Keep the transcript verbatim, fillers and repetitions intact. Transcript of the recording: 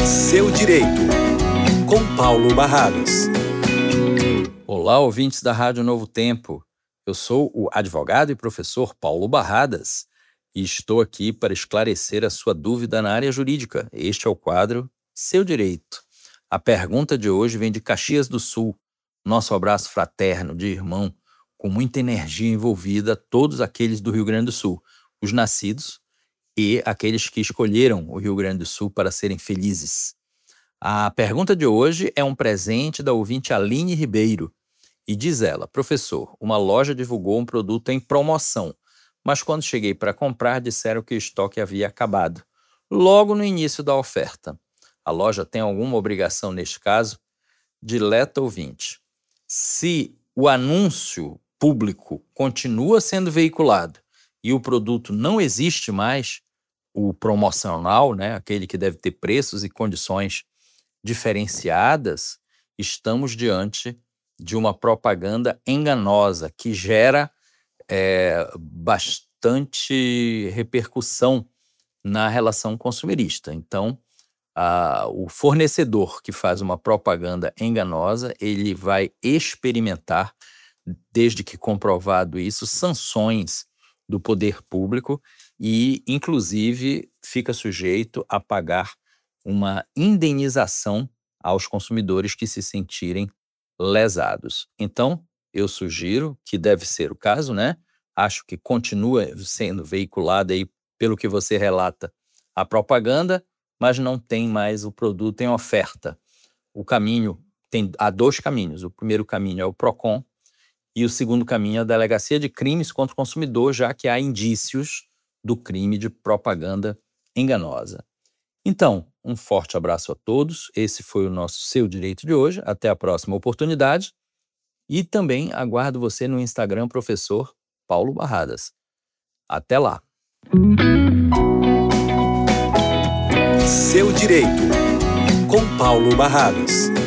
Seu Direito, com Paulo Barradas. Olá, ouvintes da Rádio Novo Tempo. Eu sou o advogado e professor Paulo Barradas e estou aqui para esclarecer a sua dúvida na área jurídica. Este é o quadro Seu Direito. A pergunta de hoje vem de Caxias do Sul. Nosso abraço fraterno de irmão, com muita energia envolvida a todos aqueles do Rio Grande do Sul, os nascidos e aqueles que escolheram o Rio Grande do Sul para serem felizes. A pergunta de hoje é um presente da ouvinte Aline Ribeiro. E diz ela: professor, uma loja divulgou um produto em promoção, mas quando cheguei para comprar disseram que o estoque havia acabado, logo no início da oferta. A loja tem alguma obrigação neste caso? Dileta ouvinte, se o anúncio público continua sendo veiculado e o produto não existe mais, o promocional, né, aquele que deve ter preços e condições diferenciadas, estamos diante de uma propaganda enganosa que gera é, bastante repercussão na relação consumerista. Então, a, o fornecedor que faz uma propaganda enganosa, ele vai experimentar, desde que comprovado isso, sanções do poder público e, inclusive, fica sujeito a pagar uma indenização aos consumidores que se sentirem lesados. Então, eu sugiro, que deve ser o caso, né? Acho que continua sendo veiculada aí, pelo que você relata, a propaganda, mas não tem mais o produto em oferta. O caminho, tem, há dois caminhos. O primeiro caminho é o PROCON e o segundo caminho é a Delegacia de Crimes contra o Consumidor, já que há indícios do crime de propaganda enganosa. Então, um forte abraço a todos. Esse foi o nosso Seu Direito de hoje. Até a próxima oportunidade. E também aguardo você no Instagram, professor Paulo Barradas. Até lá. Seu Direito, com Paulo Barradas.